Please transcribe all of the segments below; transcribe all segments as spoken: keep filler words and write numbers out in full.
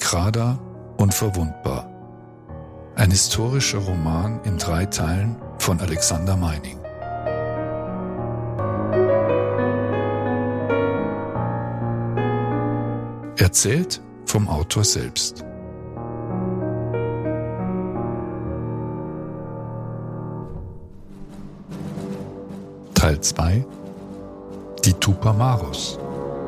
Entrada unverwundbar. Ein historischer Roman in drei Teilen von Alexander Meining. Erzählt vom Autor selbst. Teil zwei. Die Tupamaros.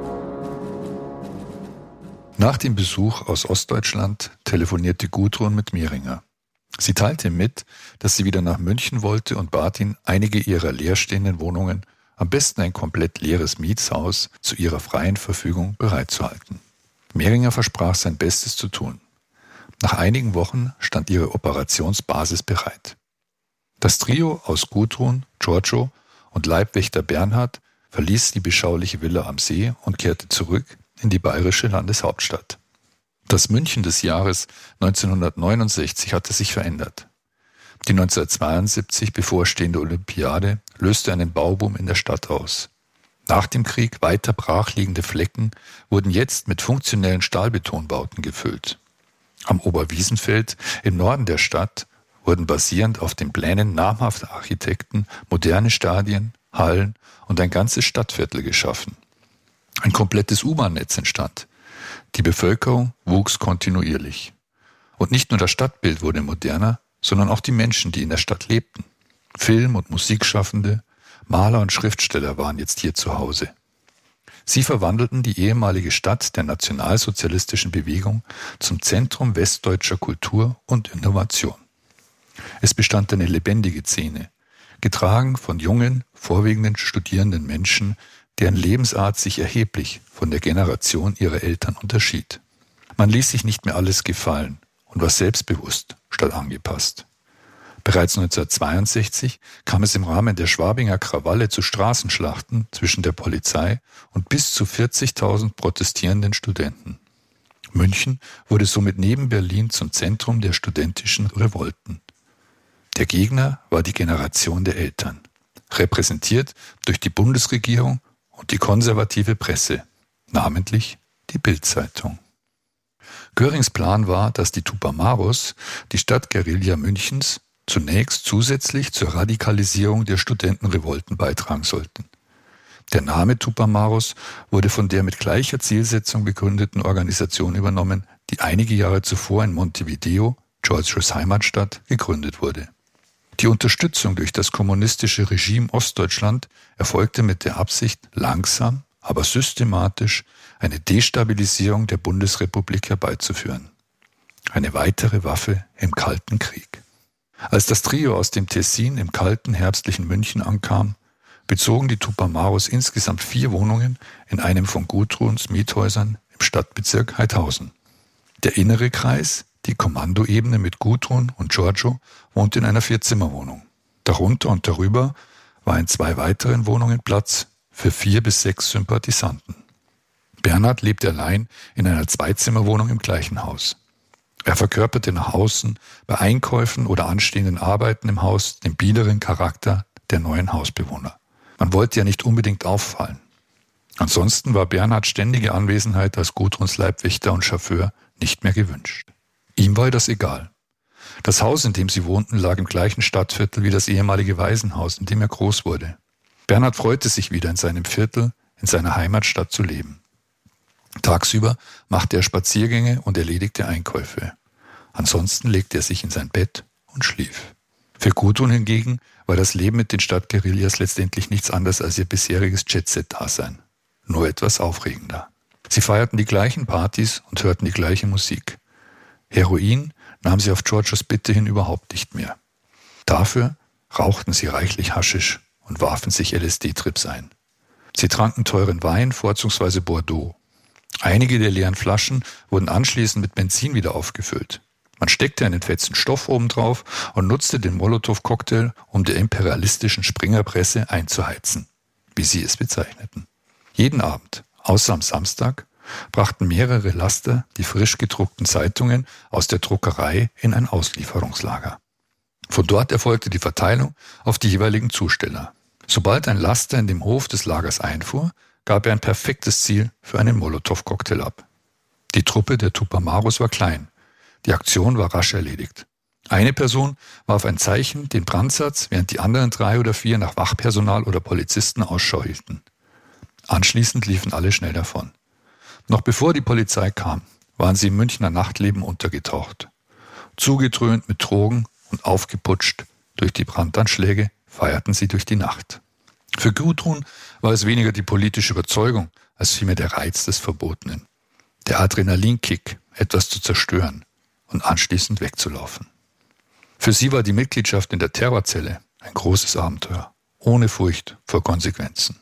Nach dem Besuch aus Ostdeutschland telefonierte Gudrun mit Mehringer. Sie teilte ihm mit, dass sie wieder nach München wollte und bat ihn, einige ihrer leerstehenden Wohnungen, am besten ein komplett leeres Mietshaus, zu ihrer freien Verfügung bereitzuhalten. Mehringer versprach sein Bestes zu tun. Nach einigen Wochen stand ihre Operationsbasis bereit. Das Trio aus Gudrun, Giorgio und Leibwächter Bernhard verließ die beschauliche Villa am See und kehrte zurück in die bayerische Landeshauptstadt. Das München des Jahres neunzehnhundertneunundsechzig hatte sich verändert. Die neunzehnhundertzweiundsiebzig bevorstehende Olympiade löste einen Bauboom in der Stadt aus. Nach dem Krieg weiter brachliegende Flecken wurden jetzt mit funktionellen Stahlbetonbauten gefüllt. Am Oberwiesenfeld im Norden der Stadt wurden basierend auf den Plänen namhafter Architekten moderne Stadien, Hallen und ein ganzes Stadtviertel geschaffen. Ein komplettes U-Bahn-Netz entstand. Die Bevölkerung wuchs kontinuierlich. Und nicht nur das Stadtbild wurde moderner, sondern auch die Menschen, die in der Stadt lebten. Film- und Musikschaffende, Maler und Schriftsteller waren jetzt hier zu Hause. Sie verwandelten die ehemalige Stadt der nationalsozialistischen Bewegung zum Zentrum westdeutscher Kultur und Innovation. Es bestand eine lebendige Szene, getragen von jungen, vorwiegend studierenden Menschen, deren Lebensart sich erheblich von der Generation ihrer Eltern unterschied. Man ließ sich nicht mehr alles gefallen und war selbstbewusst statt angepasst. Bereits neunzehnhundertzweiundsechzig kam es im Rahmen der Schwabinger Krawalle zu Straßenschlachten zwischen der Polizei und bis zu vierzigtausend protestierenden Studenten. München wurde somit neben Berlin zum Zentrum der studentischen Revolten. Der Gegner war die Generation der Eltern, repräsentiert durch die Bundesregierung und die konservative Presse, namentlich die Bild-Zeitung. Görings Plan war, dass die Tupamaros, die Stadtguerilla Münchens, zunächst zusätzlich zur Radikalisierung der Studentenrevolten beitragen sollten. Der Name Tupamaros wurde von der mit gleicher Zielsetzung gegründeten Organisation übernommen, die einige Jahre zuvor in Montevideo, Giorgios Heimatstadt, gegründet wurde. Die Unterstützung durch das kommunistische Regime Ostdeutschland erfolgte mit der Absicht, langsam, aber systematisch eine Destabilisierung der Bundesrepublik herbeizuführen. Eine weitere Waffe im Kalten Krieg. Als das Trio aus dem Tessin im kalten, herbstlichen München ankam, bezogen die Tupamaros insgesamt vier Wohnungen in einem von Gudruns Miethäusern im Stadtbezirk Heidhausen. Der innere Kreis, die Kommandoebene mit Gudrun und Giorgio, wohnte in einer Vierzimmerwohnung. Darunter und darüber war in zwei weiteren Wohnungen Platz für vier bis sechs Sympathisanten. Bernhard lebte allein in einer Zweizimmerwohnung im gleichen Haus. Er verkörperte nach außen bei Einkäufen oder anstehenden Arbeiten im Haus den biederen Charakter der neuen Hausbewohner. Man wollte ja nicht unbedingt auffallen. Ansonsten war Bernhards ständige Anwesenheit als Gudruns Leibwächter und Chauffeur nicht mehr gewünscht. Ihm war das egal. Das Haus, in dem sie wohnten, lag im gleichen Stadtviertel wie das ehemalige Waisenhaus, in dem er groß wurde. Bernhard freute sich wieder in seinem Viertel, in seiner Heimatstadt zu leben. Tagsüber machte er Spaziergänge und erledigte Einkäufe. Ansonsten legte er sich in sein Bett und schlief. Für Gudrun hingegen war das Leben mit den Stadtguerillas letztendlich nichts anderes als ihr bisheriges Jet-Set-Dasein. Nur etwas aufregender. Sie feierten die gleichen Partys und hörten die gleiche Musik. Heroin nahm sie auf Giorgios Bitte hin überhaupt nicht mehr. Dafür rauchten sie reichlich Haschisch und warfen sich L S D-Trips ein. Sie tranken teuren Wein, vorzugsweise Bordeaux. Einige der leeren Flaschen wurden anschließend mit Benzin wieder aufgefüllt. Man steckte einen fetzen Stoff obendrauf und nutzte den Molotow-Cocktail, um der imperialistischen Springerpresse einzuheizen, wie sie es bezeichneten. Jeden Abend, außer am Samstag, brachten mehrere Laster die frisch gedruckten Zeitungen aus der Druckerei in ein Auslieferungslager. Von dort erfolgte die Verteilung auf die jeweiligen Zusteller. Sobald ein Laster in dem Hof des Lagers einfuhr, gab er ein perfektes Ziel für einen Molotow-Cocktail ab. Die Truppe der Tupamaros war klein. Die Aktion war rasch erledigt. Eine Person warf ein Zeichen, den Brandsatz, während die anderen drei oder vier nach Wachpersonal oder Polizisten Ausschau hielten. Anschließend liefen alle schnell davon. Noch bevor die Polizei kam, waren sie im Münchner Nachtleben untergetaucht. Zugetrönt mit Drogen und aufgeputscht durch die Brandanschläge feierten sie durch die Nacht. Für Gudrun war es weniger die politische Überzeugung, als vielmehr der Reiz des Verbotenen. Der Adrenalinkick, etwas zu zerstören und anschließend wegzulaufen. Für sie war die Mitgliedschaft in der Terrorzelle ein großes Abenteuer, ohne Furcht vor Konsequenzen.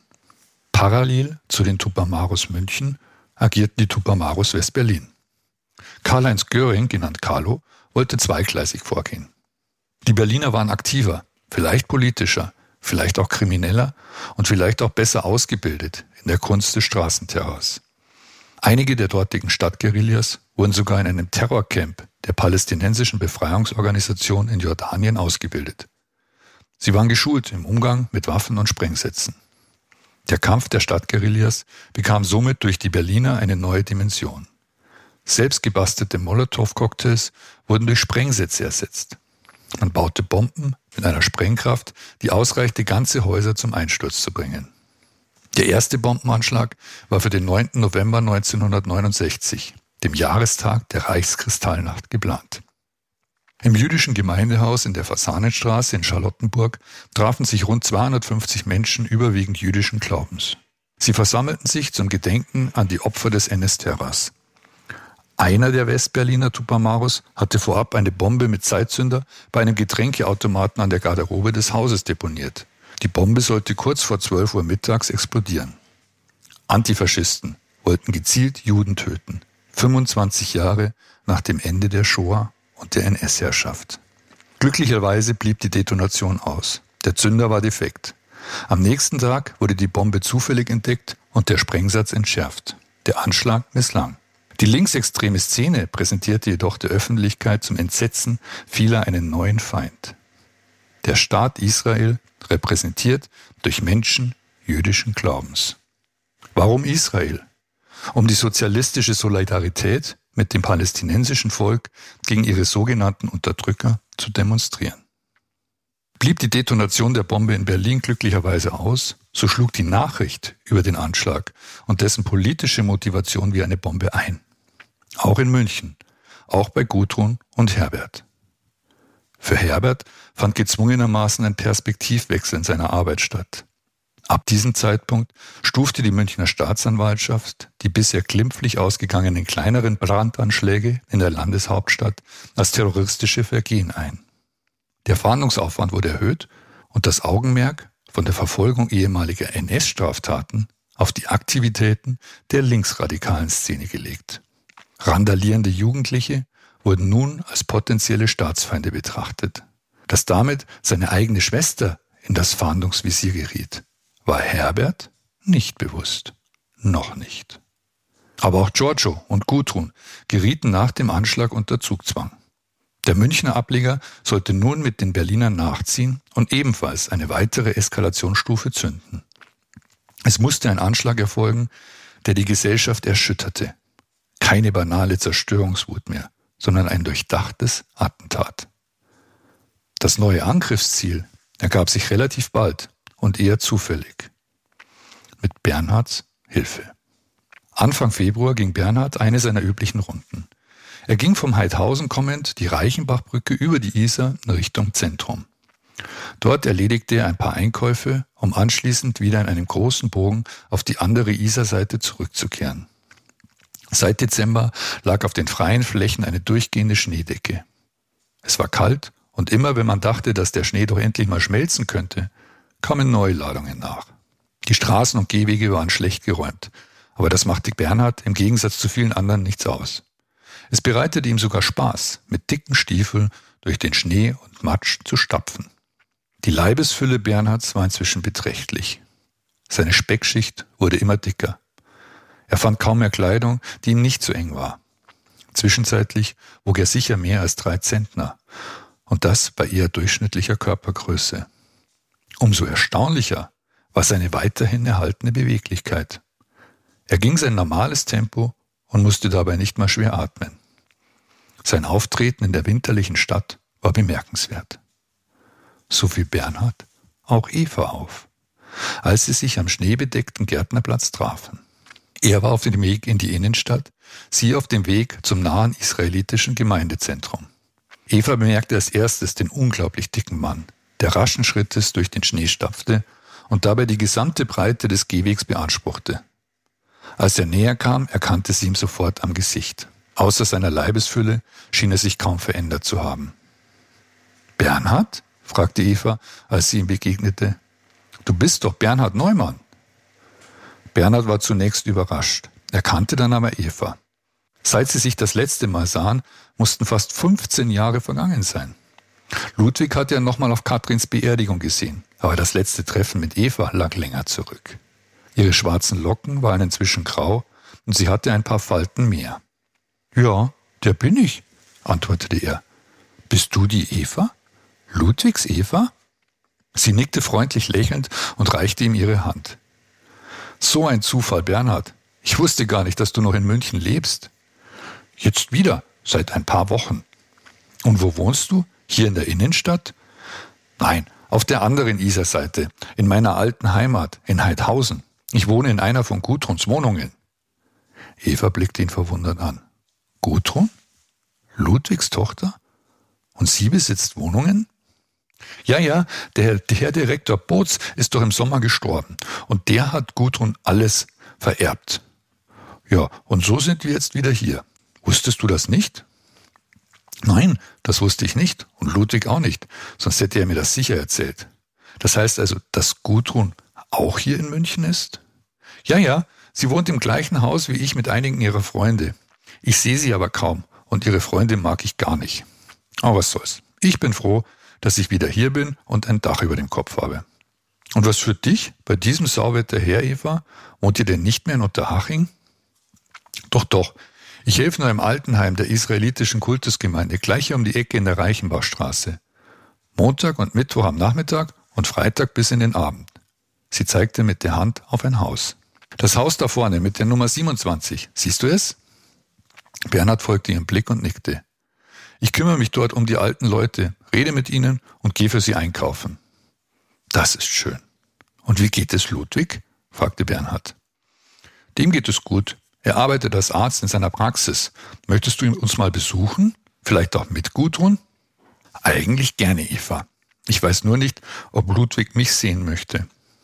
Parallel zu den Tupamaros München agierten die Tupamaros West-Berlin. Karl-Heinz Göring, genannt Carlo, wollte zweigleisig vorgehen. Die Berliner waren aktiver, vielleicht politischer, vielleicht auch krimineller und vielleicht auch besser ausgebildet in der Kunst des Straßenterrors. Einige der dortigen Stadtguerillas wurden sogar in einem Terrorcamp der palästinensischen Befreiungsorganisation in Jordanien ausgebildet. Sie waren geschult im Umgang mit Waffen und Sprengsätzen. Der Kampf der Stadtguerillas bekam somit durch die Berliner eine neue Dimension. Selbstgebastelte Molotow-Cocktails wurden durch Sprengsätze ersetzt. Man baute Bomben mit einer Sprengkraft, die ausreichte, ganze Häuser zum Einsturz zu bringen. Der erste Bombenanschlag war für den neunten November neunzehnhundertneunundsechzig, dem Jahrestag der Reichskristallnacht, geplant. Im jüdischen Gemeindehaus in der Fasanenstraße in Charlottenburg trafen sich rund zweihundertfünfzig Menschen überwiegend jüdischen Glaubens. Sie versammelten sich zum Gedenken an die Opfer des N S-Terrors. Einer der Westberliner Tupamaros hatte vorab eine Bombe mit Zeitzünder bei einem Getränkeautomaten an der Garderobe des Hauses deponiert. Die Bombe sollte kurz vor zwölf Uhr mittags explodieren. Antifaschisten wollten gezielt Juden töten, fünfundzwanzig Jahre nach dem Ende der Shoah und der N S-Herrschaft. Glücklicherweise blieb die Detonation aus. Der Zünder war defekt. Am nächsten Tag wurde die Bombe zufällig entdeckt und der Sprengsatz entschärft. Der Anschlag misslang. Die linksextreme Szene präsentierte jedoch der Öffentlichkeit zum Entsetzen vieler einen neuen Feind. Der Staat Israel, repräsentiert durch Menschen jüdischen Glaubens. Warum Israel? Um die sozialistische Solidarität mit dem palästinensischen Volk gegen ihre sogenannten Unterdrücker zu demonstrieren. Blieb die Detonation der Bombe in Berlin glücklicherweise aus, so schlug die Nachricht über den Anschlag und dessen politische Motivation wie eine Bombe ein. Auch in München, auch bei Gudrun und Herbert. Für Herbert fand gezwungenermaßen ein Perspektivwechsel in seiner Arbeit statt. Ab diesem Zeitpunkt stufte die Münchner Staatsanwaltschaft die bisher glimpflich ausgegangenen kleineren Brandanschläge in der Landeshauptstadt als terroristische Vergehen ein. Der Fahndungsaufwand wurde erhöht und das Augenmerk von der Verfolgung ehemaliger N S-Straftaten auf die Aktivitäten der linksradikalen Szene gelegt. Randalierende Jugendliche wurden nun als potenzielle Staatsfeinde betrachtet. Dass damit seine eigene Schwester in das Fahndungsvisier geriet, war Herbert nicht bewusst. Noch nicht. Aber auch Giorgio und Gudrun gerieten nach dem Anschlag unter Zugzwang. Der Münchner Ableger sollte nun mit den Berlinern nachziehen und ebenfalls eine weitere Eskalationsstufe zünden. Es musste ein Anschlag erfolgen, der die Gesellschaft erschütterte. Keine banale Zerstörungswut mehr, sondern ein durchdachtes Attentat. Das neue Angriffsziel ergab sich relativ bald und eher zufällig. Mit Bernhards Hilfe. Anfang Februar ging Bernhard eine seiner üblichen Runden. Er ging vom Heidhausen kommend die Reichenbachbrücke über die Isar in Richtung Zentrum. Dort erledigte er ein paar Einkäufe, um anschließend wieder in einem großen Bogen auf die andere Isarseite zurückzukehren. Seit Dezember lag auf den freien Flächen eine durchgehende Schneedecke. Es war kalt und immer, wenn man dachte, dass der Schnee doch endlich mal schmelzen könnte, kamen Neuladungen nach. Die Straßen und Gehwege waren schlecht geräumt, aber das machte Bernhard im Gegensatz zu vielen anderen nichts aus. Es bereitete ihm sogar Spaß, mit dicken Stiefeln durch den Schnee und Matsch zu stapfen. Die Leibesfülle Bernhards war inzwischen beträchtlich. Seine Speckschicht wurde immer dicker. Er fand kaum mehr Kleidung, die ihm nicht zu eng war. Zwischenzeitlich wog er sicher mehr als drei Zentner. Und das bei eher durchschnittlicher Körpergröße. Umso erstaunlicher war seine weiterhin erhaltene Beweglichkeit. Er ging sein normales Tempo und musste dabei nicht mal schwer atmen. Sein Auftreten in der winterlichen Stadt war bemerkenswert. So fiel Bernhard auch Eva auf, als sie sich am schneebedeckten Gärtnerplatz trafen. Er war auf dem Weg in die Innenstadt, sie auf dem Weg zum nahen israelitischen Gemeindezentrum. Eva bemerkte als erstes den unglaublich dicken Mann, der raschen Schrittes durch den Schnee stapfte und dabei die gesamte Breite des Gehwegs beanspruchte. Als er näher kam, erkannte sie ihn sofort am Gesicht. Außer seiner Leibesfülle schien er sich kaum verändert zu haben. »Bernhard?« fragte Eva, als sie ihm begegnete. »Du bist doch Bernhard Neumann.« Bernhard war zunächst überrascht, erkannte dann aber Eva. Seit sie sich das letzte Mal sahen, mussten fast fünfzehn Jahre vergangen sein. Ludwig hatte er nochmal auf Katrins Beerdigung gesehen, aber das letzte Treffen mit Eva lag länger zurück. Ihre schwarzen Locken waren inzwischen grau und sie hatte ein paar Falten mehr. »Ja, der bin ich«, antwortete er. »Bist du die Eva? Ludwigs Eva?« Sie nickte freundlich lächelnd und reichte ihm ihre Hand. »So ein Zufall, Bernhard. Ich wusste gar nicht, dass du noch in München lebst.« »Jetzt wieder, seit ein paar Wochen.« »Und wo wohnst du? Hier in der Innenstadt?« »Nein, auf der anderen Isarseite, in meiner alten Heimat, in Heidhausen. Ich wohne in einer von Gudruns Wohnungen.« Eva blickte ihn verwundert an. »Gudrun? Ludwigs Tochter? Und sie besitzt Wohnungen?« »Ja, ja, der, der Herr Direktor Boots ist doch im Sommer gestorben und der hat Gudrun alles vererbt.« »Ja, und so sind wir jetzt wieder hier. Wusstest du das nicht?« »Nein, das wusste ich nicht und Ludwig auch nicht, sonst hätte er mir das sicher erzählt. Das heißt also, dass Gudrun auch hier in München ist?« »Ja, ja, sie wohnt im gleichen Haus wie ich mit einigen ihrer Freunde. Ich sehe sie aber kaum und ihre Freunde mag ich gar nicht. Aber was soll's. Ich bin froh, dass ich wieder hier bin und ein Dach über dem Kopf habe. Und was für dich bei diesem Sauwetter her, Eva? Wohnt ihr denn nicht mehr in Unterhaching?« »Doch, doch. Ich helfe nur im Altenheim der israelitischen Kultusgemeinde, gleich hier um die Ecke in der Reichenbachstraße. Montag und Mittwoch am Nachmittag und Freitag bis in den Abend.« Sie zeigte mit der Hand auf ein Haus. »Das Haus da vorne mit der Nummer siebenundzwanzig. Siehst du es?« Bernhard folgte ihrem Blick und nickte. »Ich kümmere mich dort um die alten Leute, rede mit ihnen und gehe für sie einkaufen.« »Das ist schön. Und wie geht es Ludwig?« fragte Bernhard. »Dem geht es gut. Er arbeitet als Arzt in seiner Praxis. Möchtest du ihn uns mal besuchen? Vielleicht auch mit Gudrun?« »Eigentlich gerne, Eva. Ich weiß nur nicht, ob Ludwig mich sehen möchte.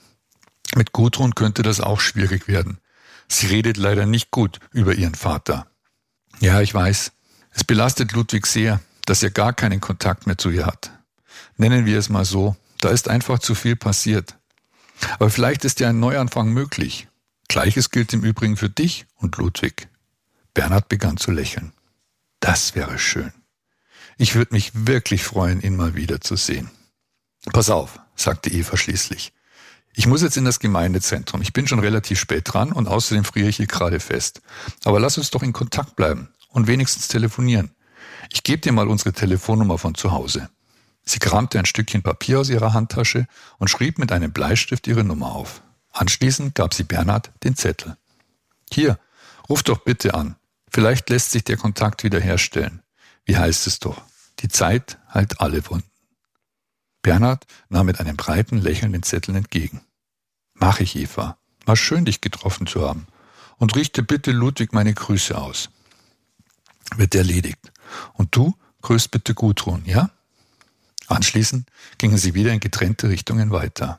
Mit Gudrun könnte das auch schwierig werden. Sie redet leider nicht gut über ihren Vater.« »Ja, ich weiß. Es belastet Ludwig sehr, dass er gar keinen Kontakt mehr zu ihr hat. Nennen wir es mal so, da ist einfach zu viel passiert. Aber vielleicht ist ja ein Neuanfang möglich. Gleiches gilt im Übrigen für dich und Ludwig.« Bernhard begann zu lächeln. »Das wäre schön. Ich würde mich wirklich freuen, ihn mal wiederzusehen.« »Pass auf«, sagte Eva schließlich. »Ich muss jetzt in das Gemeindezentrum. Ich bin schon relativ spät dran und außerdem friere ich hier gerade fest. Aber lass uns doch in Kontakt bleiben und wenigstens telefonieren. Ich gebe dir mal unsere Telefonnummer von zu Hause.« Sie kramte ein Stückchen Papier aus ihrer Handtasche und schrieb mit einem Bleistift ihre Nummer auf. Anschließend gab sie Bernhard den Zettel. »Hier, ruf doch bitte an. Vielleicht lässt sich der Kontakt wiederherstellen. Wie heißt es doch? Die Zeit heilt alle Wunden.« Bernhard nahm mit einem breiten Lächeln den Zettel entgegen. »Mach ich, Eva. War schön, dich getroffen zu haben. Und richte bitte Ludwig meine Grüße aus.« »Wird erledigt. Und du grüßt bitte Gudrun, ja?« Anschließend gingen sie wieder in getrennte Richtungen weiter.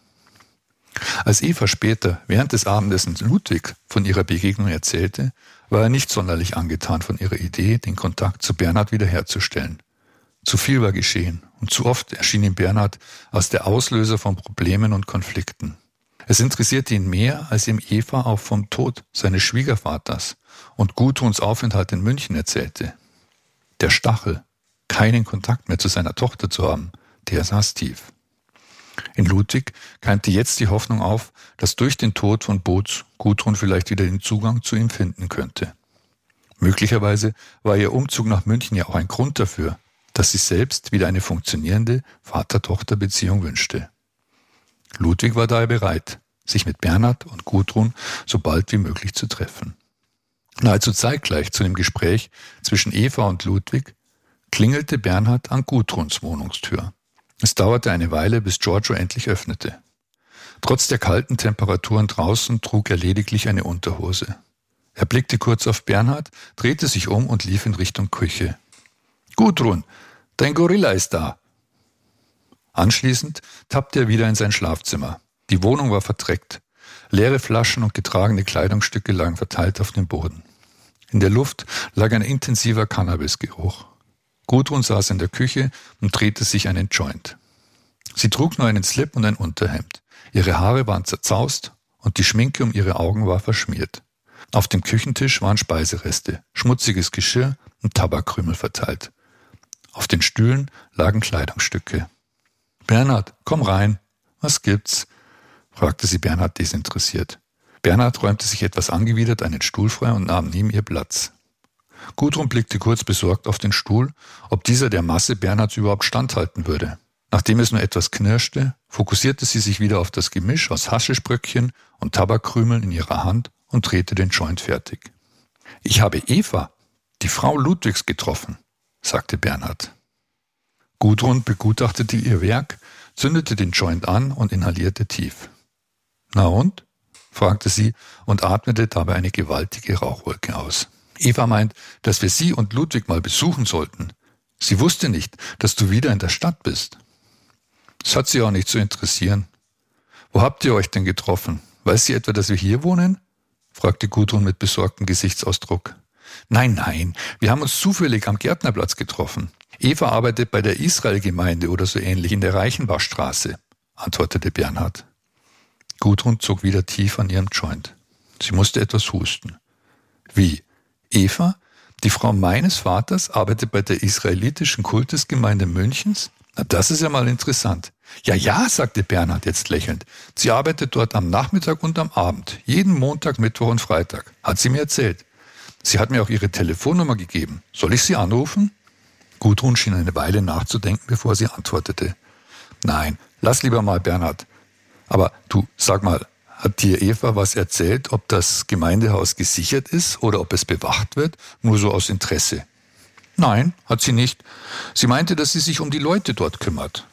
Als Eva später während des Abendessens Ludwig von ihrer Begegnung erzählte, war er nicht sonderlich angetan von ihrer Idee, den Kontakt zu Bernhard wiederherzustellen. Zu viel war geschehen und zu oft erschien ihm Bernhard als der Auslöser von Problemen und Konflikten. Es interessierte ihn mehr, als ihm Eva auch vom Tod seines Schwiegervaters und Gudruns Aufenthalt in München erzählte. Der Stachel, keinen Kontakt mehr zu seiner Tochter zu haben, der saß tief. In Ludwig keimte jetzt die Hoffnung auf, dass durch den Tod von Boots Gudrun vielleicht wieder den Zugang zu ihm finden könnte. Möglicherweise war ihr Umzug nach München ja auch ein Grund dafür, dass sie selbst wieder eine funktionierende Vater-Tochter-Beziehung wünschte. Ludwig war daher bereit, sich mit Bernhard und Gudrun so bald wie möglich zu treffen. Nahezu zeitgleich zu dem Gespräch zwischen Eva und Ludwig klingelte Bernhard an Gudruns Wohnungstür. Es dauerte eine Weile, bis Giorgio endlich öffnete. Trotz der kalten Temperaturen draußen trug er lediglich eine Unterhose. Er blickte kurz auf Bernhard, drehte sich um und lief in Richtung Küche. »Gudrun, dein Gorilla ist da!« Anschließend tappte er wieder in sein Schlafzimmer. Die Wohnung war verdreckt. Leere Flaschen und getragene Kleidungsstücke lagen verteilt auf dem Boden. In der Luft lag ein intensiver Cannabisgeruch. Gudrun saß in der Küche und drehte sich einen Joint. Sie trug nur einen Slip und ein Unterhemd. Ihre Haare waren zerzaust und die Schminke um ihre Augen war verschmiert. Auf dem Küchentisch waren Speisereste, schmutziges Geschirr und Tabakkrümel verteilt. Auf den Stühlen lagen Kleidungsstücke. »Bernhard, komm rein. Was gibt's?« fragte sie Bernhard desinteressiert. Bernhard räumte sich etwas angewidert einen Stuhl frei und nahm neben ihr Platz. Gudrun blickte kurz besorgt auf den Stuhl, ob dieser der Masse Bernhards überhaupt standhalten würde. Nachdem es nur etwas knirschte, fokussierte sie sich wieder auf das Gemisch aus Haschischbröckchen und Tabakkrümeln in ihrer Hand und drehte den Joint fertig. »Ich habe Eva, die Frau Ludwigs, getroffen«, sagte Bernhard. Gudrun begutachtete ihr Werk, zündete den Joint an und inhalierte tief. »Na und?« fragte sie und atmete dabei eine gewaltige Rauchwolke aus. »Eva meint, dass wir sie und Ludwig mal besuchen sollten. Sie wusste nicht, dass du wieder in der Stadt bist.« »Das hat sie auch nicht zu interessieren. Wo habt ihr euch denn getroffen? Weiß sie etwa, dass wir hier wohnen?« fragte Gudrun mit besorgtem Gesichtsausdruck. »Nein, nein, wir haben uns zufällig am Gärtnerplatz getroffen. Eva arbeitet bei der Israel-Gemeinde oder so ähnlich in der Reichenbachstraße«, antwortete Bernhard. Gudrun zog wieder tief an ihrem Joint. Sie musste etwas husten. »Wie? Eva, die Frau meines Vaters, arbeitet bei der israelitischen Kultusgemeinde Münchens? Na, das ist ja mal interessant.« »Ja, ja«, sagte Bernhard jetzt lächelnd. »Sie arbeitet dort am Nachmittag und am Abend, jeden Montag, Mittwoch und Freitag, hat sie mir erzählt. Sie hat mir auch ihre Telefonnummer gegeben. Soll ich sie anrufen?« Gudrun schien eine Weile nachzudenken, bevor sie antwortete. »Nein, lass lieber mal, Bernhard. Aber du, sag mal, hat dir Eva was erzählt, ob das Gemeindehaus gesichert ist oder ob es bewacht wird, nur so aus Interesse?« »Nein, hat sie nicht. Sie meinte, dass sie sich um die Leute dort kümmert.«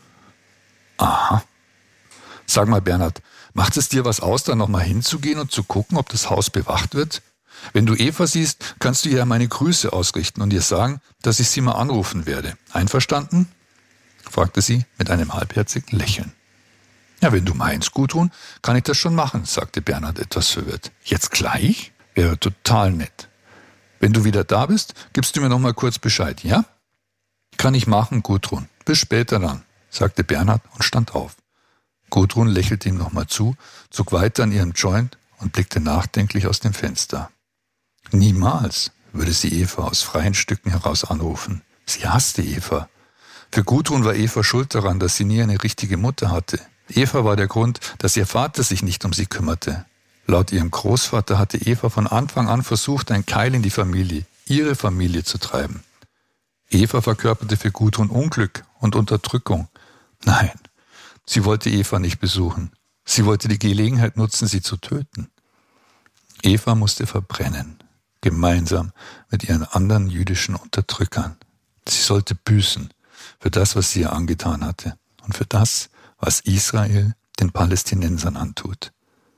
»Aha. Sag mal, Bernhard, macht es dir was aus, da nochmal hinzugehen und zu gucken, ob das Haus bewacht wird? Wenn du Eva siehst, kannst du ihr meine Grüße ausrichten und ihr sagen, dass ich sie mal anrufen werde. Einverstanden?« fragte sie mit einem halbherzigen Lächeln. »Ja, wenn du meinst, Gudrun, kann ich das schon machen«, sagte Bernhard etwas verwirrt. »Jetzt gleich? Wäre total nett. Wenn du wieder da bist, gibst du mir noch mal kurz Bescheid, ja?« »Kann ich machen, Gudrun. Bis später dann«, sagte Bernhard und stand auf. Gudrun lächelte ihm nochmal zu, zog weiter an ihrem Joint und blickte nachdenklich aus dem Fenster. Niemals würde sie Eva aus freien Stücken heraus anrufen. Sie hasste Eva. Für Gudrun war Eva schuld daran, dass sie nie eine richtige Mutter hatte. Eva war der Grund, dass ihr Vater sich nicht um sie kümmerte. Laut ihrem Großvater hatte Eva von Anfang an versucht, einen Keil in die Familie, ihre Familie zu treiben. Eva verkörperte für Gudrun Unglück und Unterdrückung. Nein, sie wollte Eva nicht besuchen. Sie wollte die Gelegenheit nutzen, sie zu töten. Eva musste verbrennen, gemeinsam mit ihren anderen jüdischen Unterdrückern. Sie sollte büßen für das, was sie ihr angetan hatte und für das, was Israel den Palästinensern antut.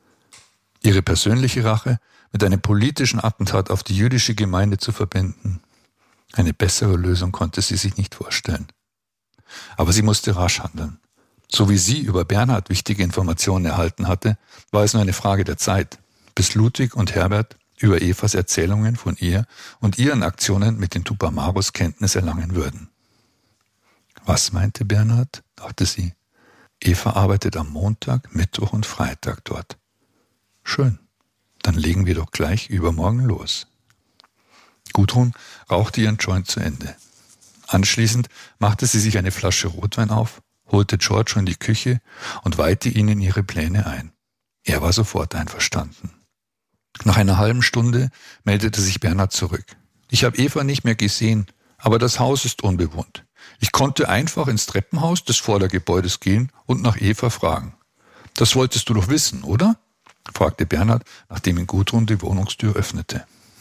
Ihre persönliche Rache mit einem politischen Attentat auf die jüdische Gemeinde zu verbinden. Eine bessere Lösung konnte sie sich nicht vorstellen. Aber sie musste rasch handeln. So wie sie über Bernhard wichtige Informationen erhalten hatte, war es nur eine Frage der Zeit, bis Ludwig und Herbert über Evas Erzählungen von ihr und ihren Aktionen mit den Tupamaros Kenntnis erlangen würden. Was meinte Bernhard? Dachte sie. Eva arbeitet am Montag, Mittwoch und Freitag dort. Schön, dann legen wir doch gleich übermorgen los. Gudrun rauchte ihren Joint zu Ende. Anschließend machte sie sich eine Flasche Rotwein auf, holte Giorgio in die Küche und weihte ihn in ihre Pläne ein. Er war sofort einverstanden. Nach einer halben Stunde meldete sich Bernhard zurück. Ich habe Eva nicht mehr gesehen, aber das Haus ist unbewohnt. Ich konnte einfach ins Treppenhaus des Vordergebäudes gehen und nach Eva fragen. Das wolltest du doch wissen, oder? fragte Bernhard, nachdem ihn Gudrun die Wohnungstür öffnete.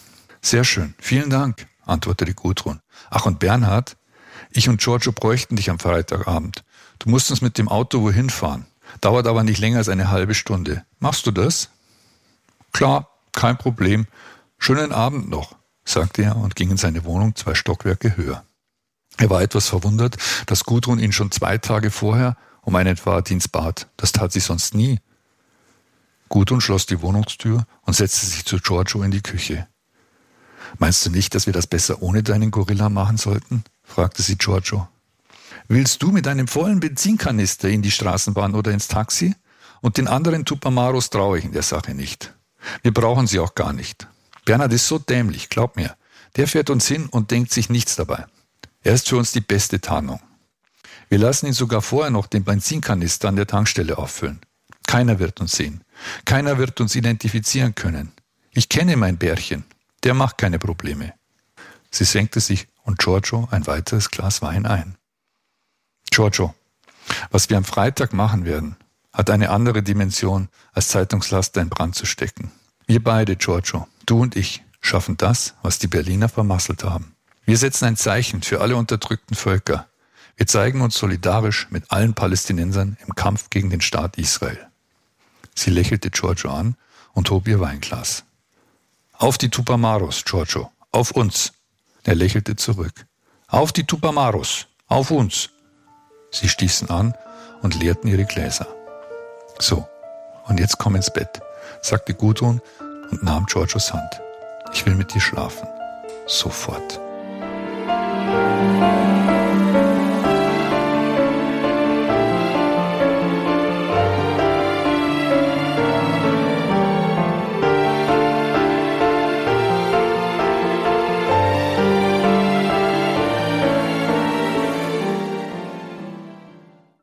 Sehr schön, vielen Dank, antwortete Gudrun. Ach, und Bernhard, ich und Giorgio bräuchten dich am Freitagabend. Du musst uns mit dem Auto wohin fahren. Dauert aber nicht länger als eine halbe Stunde. Machst du das? Klar, kein Problem. Schönen Abend noch, sagte er und ging in seine Wohnung zwei Stockwerke höher. Er war etwas verwundert, dass Gudrun ihn schon zwei Tage vorher um einen Fahrdienst bat. Das tat sie sonst nie. Gudrun schloss die Wohnungstür und setzte sich zu Giorgio in die Küche. »Meinst du nicht, dass wir das besser ohne deinen Gorilla machen sollten?« fragte sie Giorgio. »Willst du mit einem vollen Benzinkanister in die Straßenbahn oder ins Taxi? Und den anderen Tupamaros traue ich in der Sache nicht. Wir brauchen sie auch gar nicht. Bernhard ist so dämlich, glaub mir. Der fährt uns hin und denkt sich nichts dabei. Er ist für uns die beste Tarnung. Wir lassen ihn sogar vorher noch den Benzinkanister an der Tankstelle auffüllen. Keiner wird uns sehen. Keiner wird uns identifizieren können. Ich kenne mein Bärchen. Der macht keine Probleme.« Sie senkte sich und Giorgio ein weiteres Glas Wein ein. »Giorgio, was wir am Freitag machen werden, hat eine andere Dimension, als Zeitungslaster in Brand zu stecken. Wir beide, Giorgio, du und ich, schaffen das, was die Berliner vermasselt haben. Wir setzen ein Zeichen für alle unterdrückten Völker. Wir zeigen uns solidarisch mit allen Palästinensern im Kampf gegen den Staat Israel.« Sie lächelte Giorgio an und hob ihr Weinglas. »Auf die Tupamaros, Giorgio, auf uns!« Er lächelte zurück. »Auf die Tupamaros, auf uns!« Sie stießen an und leerten ihre Gläser. »So, und jetzt komm ins Bett«, sagte Gudrun und nahm Giorgios Hand. »Ich will mit dir schlafen. Sofort.«